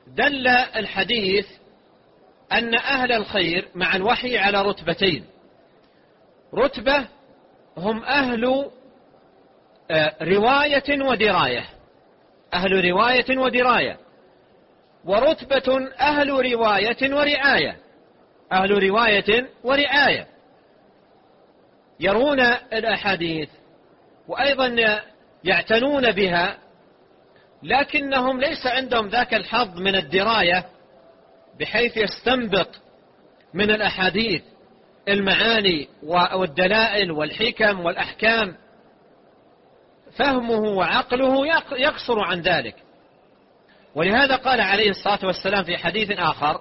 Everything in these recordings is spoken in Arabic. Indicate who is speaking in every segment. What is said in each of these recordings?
Speaker 1: دل الحديث أن أهل الخير مع الوحي على رتبتين. رتبة هم أهل رواية ودراية، أهل رواية ودراية، ورتبة أهل رواية ورعاية، أهل رواية ورعاية، يرون الأحاديث وأيضا يعتنون بها، لكنهم ليس عندهم ذاك الحظ من الدراية بحيث يستنبط من الأحاديث المعاني والدلائل والحكم والأحكام، فهمه وعقله يقصر عن ذلك. ولهذا قال عليه الصلاة والسلام في حديث آخر: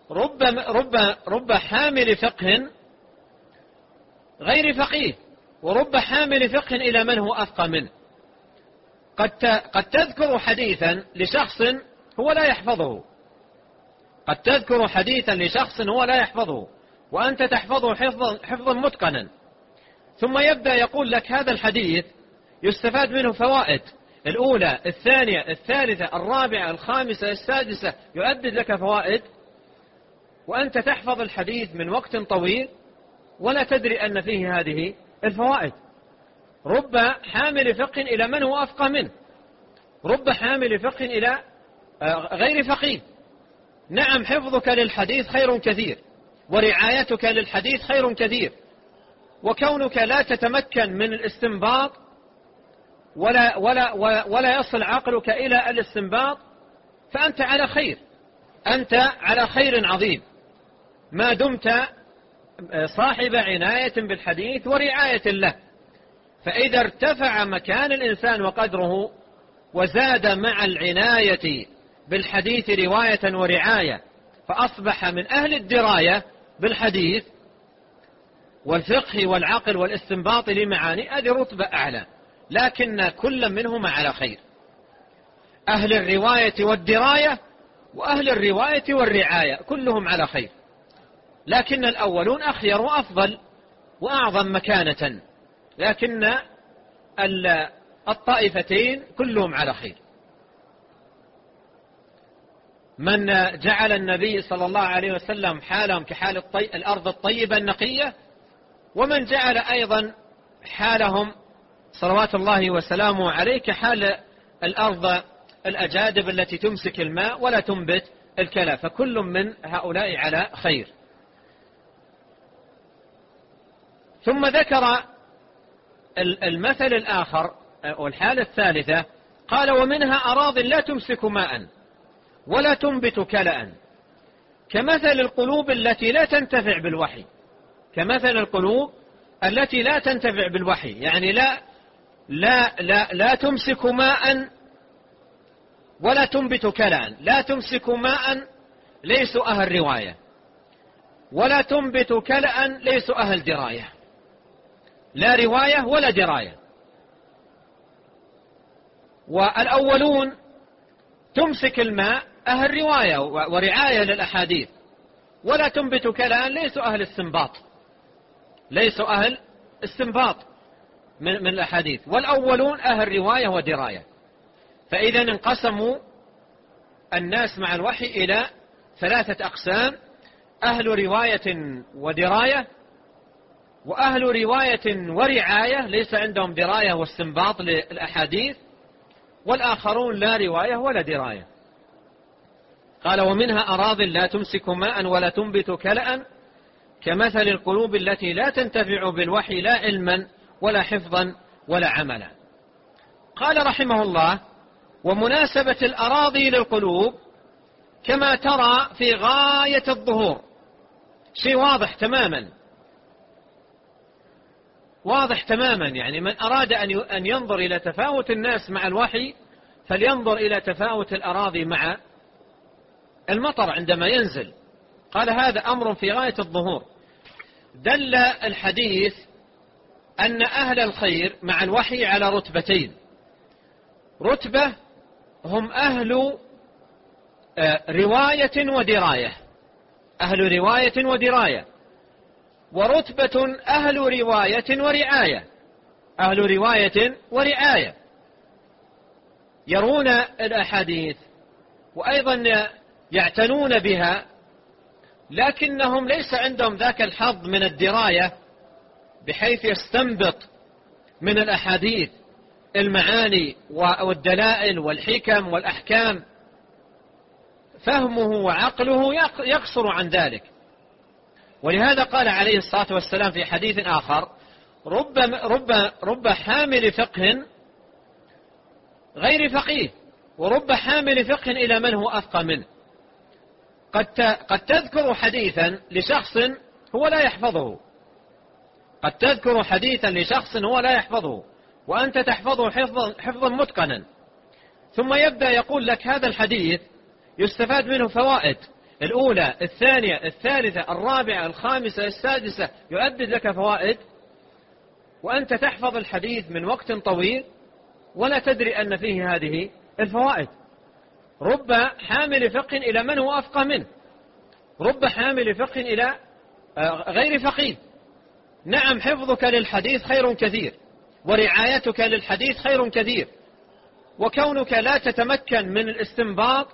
Speaker 1: رب حامل فقه غير فقيه، ورب حامل فقه إلى من هو أفقه منه. قد تذكر حديثا لشخص هو لا يحفظه، قد تذكر حديثا لشخص هو لا يحفظه وأنت تحفظه حفظا متقنا، ثم يبدأ يقول لك هذا الحديث يستفاد منه فوائد، الأولى الثانية الثالثة الرابعة الخامسة السادسة، يؤدد لك فوائد، وأنت تحفظ الحديث من وقت طويل ولا تدري أن فيه هذه الفوائد. رب حامل فقه إلى من هو أفقه منه، رب حامل فقه إلى غير فقيه. نعم، حفظك للحديث خير كثير، ورعايتك للحديث خير كثير، وكونك لا تتمكن من الاستنباط ولا يصل عقلك إلى الاستنباط، فأنت على خير، أنت على خير عظيم ما دمت صاحب عناية بالحديث ورعاية له. فإذا ارتفع مكان الإنسان وقدره وزاد مع العناية بالحديث رواية ورعاية، فأصبح من أهل الدراية بالحديث والفقه والعقل والاستنباط لمعاني، هذه رتبة أعلى، لكن كل منهما على خير. أهل الرواية والدراية وأهل الرواية والرعاية كلهم على خير، لكن الأولون أخير وأفضل وأعظم مكانة، لكن الطائفتين كلهم على خير. من جعل النبي صلى الله عليه وسلم حالهم كحال الأرض الطيبة النقية، ومن جعل أيضا حالهم صلوات الله وسلامه عليه كحال الأرض الأجادب التي تمسك الماء ولا تنبت الكلى، فكل من هؤلاء على خير. ثم ذكر المثل الآخر والحالة الثالثة، قال: ومنها أراض لا تمسك ماء ولا تنبت كلأ كمثل القلوب التي لا تنتفع بالوحي. كمثل القلوب التي لا تنتفع بالوحي، يعني لا تمسك ماء ولا تنبت كلأ. لا تمسك ماء ليسوا أهل رواية، ولا تنبت كلأ ليسوا أهل دراية، لا رواية ولا دراية. والأولون تمسك الماء أهل رواية ورعاية للأحاديث، ولا تنبت كلأ ليسوا أهل استنباط، ليسوا أهل استنباط من الأحاديث. والأولون أهل رواية ودراية. فإذا انقسموا الناس مع الوحي إلى ثلاثة أقسام: أهل رواية ودراية، وأهل رواية ورعاية ليس عندهم دراية واستنباط للأحاديث، والآخرون لا رواية ولا دراية. قال: ومنها أراض لا تمسك ماء ولا تنبت كلأ كمثل القلوب التي لا تنتفع بالوحي لا علما ولا حفظا ولا عملا. قال رحمه الله: ومناسبة الأراضي للقلوب كما ترى في غاية الظهور، شيء واضح تماما، واضح تماما. يعني من أراد أن ينظر إلى تفاوت الناس مع الوحي فلينظر إلى تفاوت الأراضي مع المطر عندما ينزل. قال: هذا أمر في غاية الظهور. دل الحديث أن أهل الخير مع الوحي على رتبتين: رتبة هم أهل رواية ودراية، أهل رواية ودراية، ورتبة أهل رواية ورعاية، أهل رواية ورعاية، يرون الأحاديث وأيضا يعتنون بها، لكنهم ليس عندهم ذاك الحظ من الدراية بحيث يستنبط من الأحاديث المعاني والدلائل والحكم والأحكام. فهمه وعقله يقصر عن ذلك. ولهذا قال عليه الصلاة والسلام في حديث آخر: رب حامل فقه غير فقيه، ورب حامل فقه إلى من هو أفقه منه. قد تذكر حديثا لشخص هو لا يحفظه، قد تذكر حديثا لشخص هو لا يحفظه وأنت تحفظه حفظا متقنا، ثم يبدأ يقول لك هذا الحديث يستفاد منه فوائد، الأولى الثانية الثالثة الرابعة الخامسة السادسة، يؤدد لك فوائد، وأنت تحفظ الحديث من وقت طويل ولا تدري أن فيه هذه الفوائد. رب حامل فقه إلى من هو أفقه منه، رب حامل فقه إلى غير فقيه. نعم، حفظك للحديث خير كثير، ورعايتك للحديث خير كثير، وكونك لا تتمكن من الاستنباط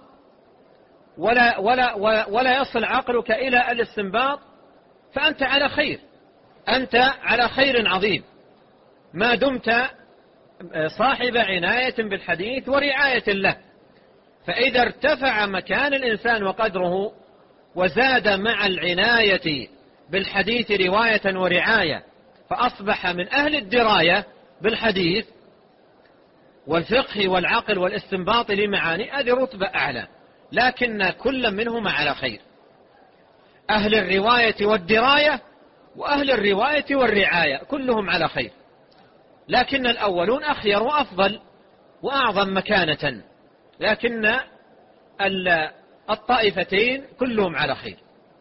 Speaker 1: ولا يصل عقلك إلى الاستنباط، فأنت على خير، أنت على خير عظيم ما دمت صاحب عناية بالحديث ورعاية له. فإذا ارتفع مكان الإنسان وقدره وزاد مع العناية بالحديث رواية ورعاية، فأصبح من أهل الدراية بالحديث والفقه والعقل والاستنباط لمعاني، هذه رتبة أعلى، لكن كل منهما على خير. أهل الرواية والدراية وأهل الرواية والرعاية كلهم على خير، لكن الأولون أخير وأفضل وأعظم مكانة، لكن الطائفتين كلهم على خير.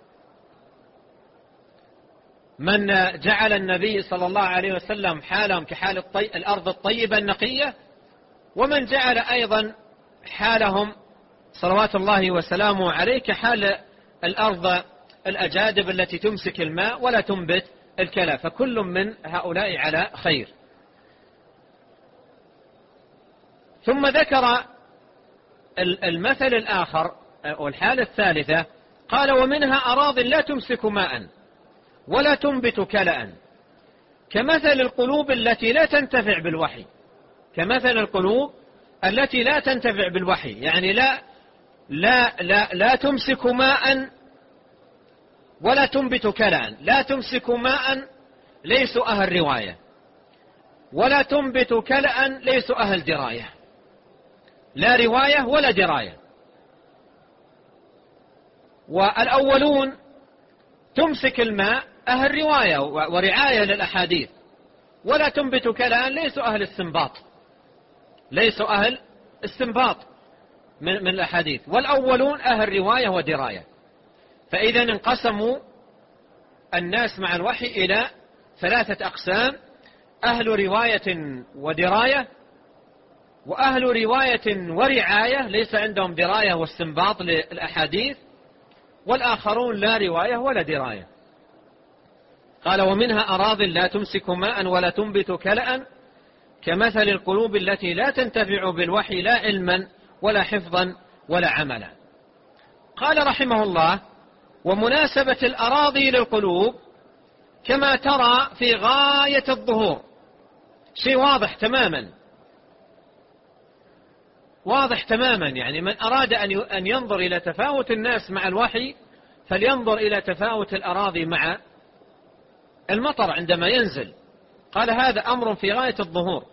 Speaker 1: من جعل النبي صلى الله عليه وسلم حالهم كحال الأرض الطيبة النقية، ومن جعل أيضا حالهم صلوات الله وسلامه عليه كحال الأرض الأجادب التي تمسك الماء ولا تنبت الكلى، فكل من هؤلاء على خير. ثم ذكر المثل الآخر والحالة الثالثة، قال: ومنها أراض لا تمسك ماء ولا تنبت كلأ كمثل القلوب التي لا تنتفع بالوحي. كمثل القلوب التي لا تنتفع بالوحي، يعني لا تمسك ماء ولا تنبت كلأ. لا تمسك ماء ليسوا أهل رواية، ولا تنبت كلأ ليسوا أهل دراية، لا رواية ولا دراية. والأولون تمسك الماء أهل رواية ورعاية للأحاديث، ولا تنبت كلأ ليسوا أهل استنباط، ليسوا أهل استنباط من الأحاديث. والأولون أهل رواية ودراية. فإذا انقسموا الناس مع الوحي إلى ثلاثة أقسام: أهل رواية ودراية، وأهل رواية ورعاية ليس عندهم دراية واستنباط للأحاديث، والآخرون لا رواية ولا دراية. قال: ومنها أراض لا تمسك ماء ولا تنبت كلأ كمثل القلوب التي لا تنتفع بالوحي لا علما ولا حفظا ولا عملا. قال رحمه الله: ومناسبة الأراضي للقلوب كما ترى في غاية الظهور، شيء واضح تماما، واضح تماما. يعني من أراد أن ينظر إلى تفاوت الناس مع الوحي فلينظر إلى تفاوت الأراضي مع المطر عندما ينزل. قال: هذا أمر في غاية الظهور.